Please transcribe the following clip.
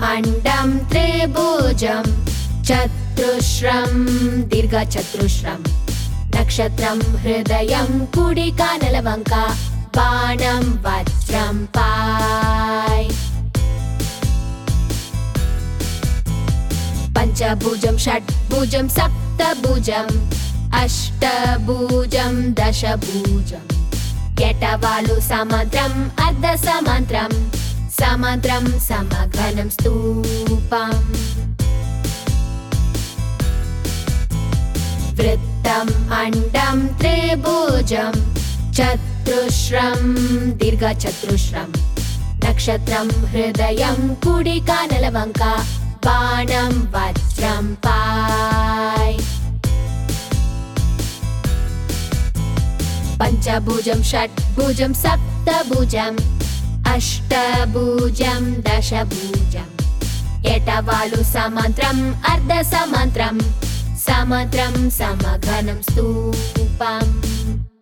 अण्डं त्रिभुजं चतुश्रं दीर्घचतुश्रं नक्षत्रं हृदयं कुडिका नलवंका बाणं वज्रं पाय पञ्चभुजं षट्भुजं सप्तभुजम् अष्टभुजं दशभुजम् एटवालु समान्त्रम् अर्धसमान्त्रम् समान्त्रं समघनं स्तूपम् वृत्तम् अण्डं त्रिभुजं चतुश्रं दीर्घचतुश्रं नक्षत्रं हृदयं कुडिका नलवंका बाणं वज्रं पाय पञ्चभुजं षट्भुजं सप्तभुजम् अष्टभुजं दशभुजम् एटवालु समान्त्रम् अर्धसमान्त्रम् समान्त्रं समघनं स्तूपम्